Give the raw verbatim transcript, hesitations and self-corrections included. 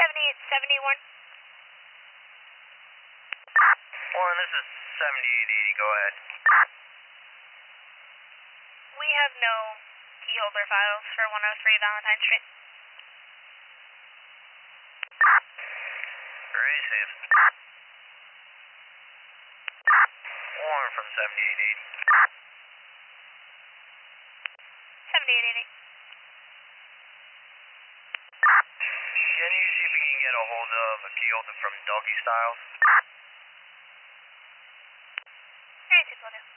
seventy-eight seventy-one. Warren, this is seventy-eight eighty, go ahead. We have no key holder files for one oh three Valentine Street. Very safe. Warren from seventy-eight eighty. seventy-eight eighty. Can you see if you can get a hold of a key holder from Doggy Styles? Alright, two twelve.